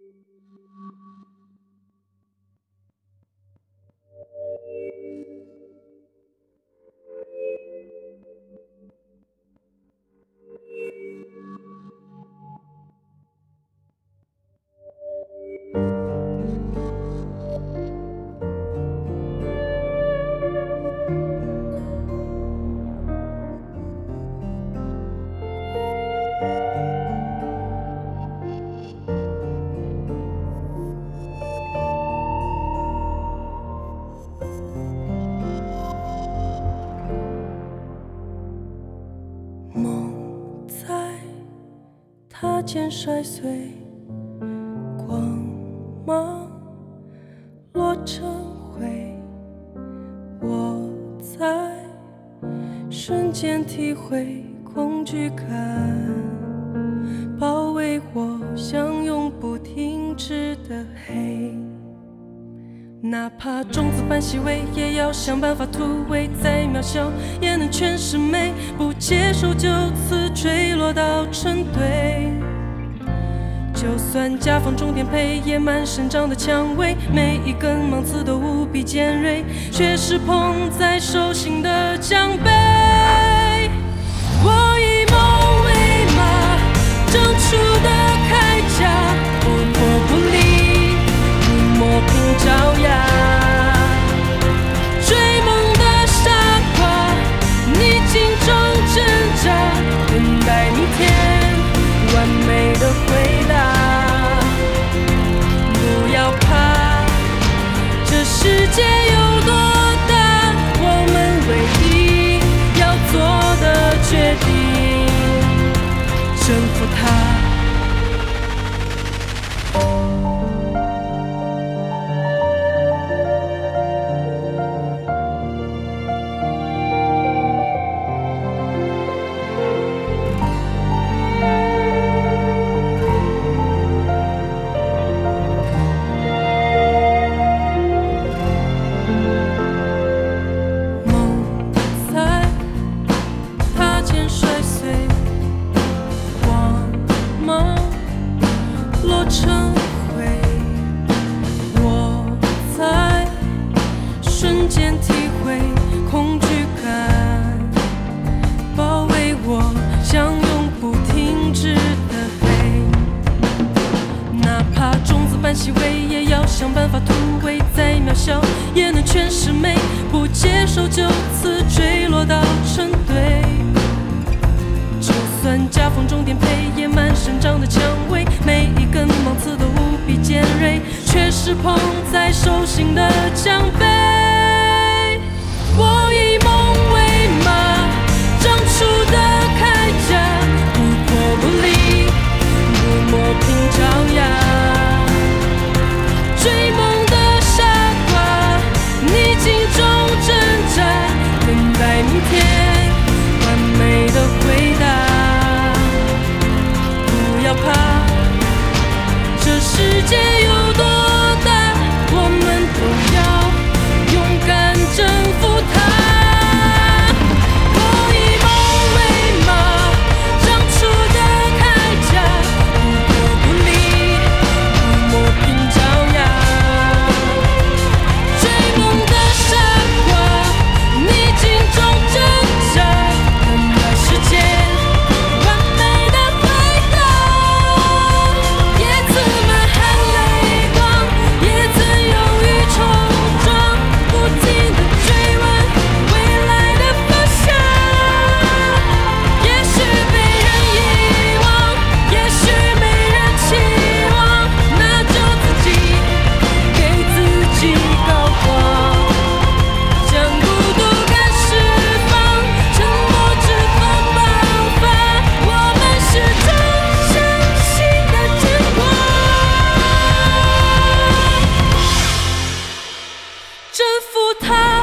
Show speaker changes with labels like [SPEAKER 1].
[SPEAKER 1] 梦在塔尖摔碎，光芒落成灰，我在瞬间体会恐惧感包围我，像永不停止的黑。哪怕种子般细微，也要想办法突围。再渺小，也能全是美。不接受就此坠落到成堆。就算甲方重点配，野蛮生长的蔷薇，每一根芒刺都无比尖锐，却是捧在手心的奖杯。我以梦为马，长出的铠甲，不破不立，不磨平爪牙。追梦的傻瓜，逆境中挣扎，等待明天完美的回答。不要怕，这世界有多大，我们唯一要做的决定，征服它。细微也要想办法突围，再渺小也能全是美。不接受就此坠落到成堆。就算夹缝中颠沛，野蛮生长的蔷薇，每一根芒刺都无比尖锐，却是捧在手心的奖杯。我以梦为马，长出的铠甲，不破不立，不磨平爪牙。追梦的傻瓜，逆境中挣扎，等待明天完美的回答。不要怕，这世界有多大，我们都要勇敢征服它。我以梦为马，长出的铠甲，不破不立，不磨平爪牙。征服它。